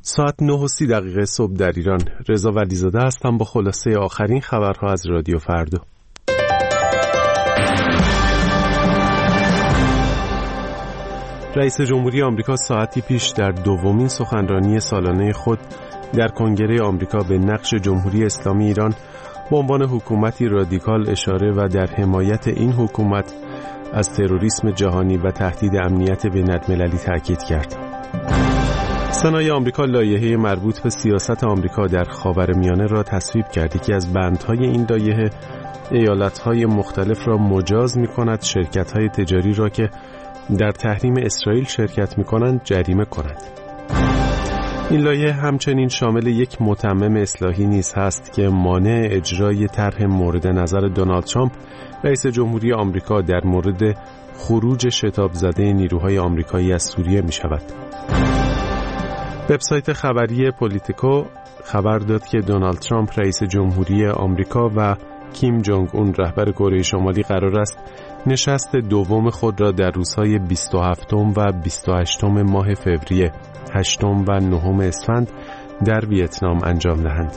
ساعت 9:30 صبح در ایران. رضا ولیزاده هستم با خلاصه آخرین خبرها از رادیو فردا. رئیس جمهوری آمریکا ساعتی پیش در دومین سخنرانی سالانه خود در کنگره آمریکا به نقش جمهوری اسلامی ایران به عنوان حکومتی رادیکال اشاره و در حمایت این حکومت از تروریسم جهانی و تهدید امنیت بین‌المللی تاکید کرد. سنای آمریکا لایحه مربوط به سیاست آمریکا در خاورمیانه را تصویب کرد. یکی از بندهای این لایحه ایالت‌های مختلف را مجاز می‌کند شرکت‌های تجاری را که در تحریم اسرائیل شرکت می‌کنند جریمه کند. این لایحه همچنین شامل یک متمم اصلاحی نیز هست که مانع اجرای طرح مورد نظر دونالد ترامپ رئیس جمهوری آمریکا در مورد خروج شتاب زده نیروهای آمریکایی از سوریه می‌شود. وبسایت خبری پولیتیکو خبر داد که دونالد ترامپ رئیس جمهوری آمریکا و کیم جونگ اون رهبر کره شمالی قرار است نشست دوم خود را در روزهای 27 و 28 ماه فوریه، 8 و 9 اسفند در ویتنام انجام دهند.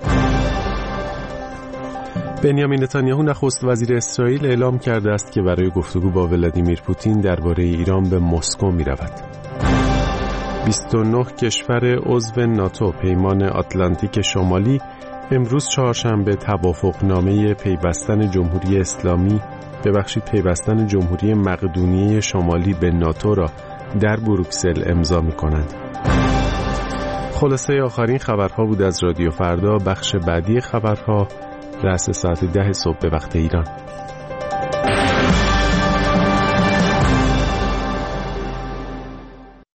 بنیامین نتانیاهو نخست وزیر اسرائیل اعلام کرده است که برای گفتگو با ولادیمیر پوتین درباره ایران به مسکو می رود. 29 کشور عضو ناتو پیمان آتلانتیک شمالی امروز چهارشنبه توافقنامه پیوستن جمهوری مقدونیه شمالی به ناتو را در بروکسل امضا می‌کنند. خلاصه آخرین خبرها بود از رادیو فردا. بخش بعدی خبرها رأس ساعت 10 صبح به وقت ایران.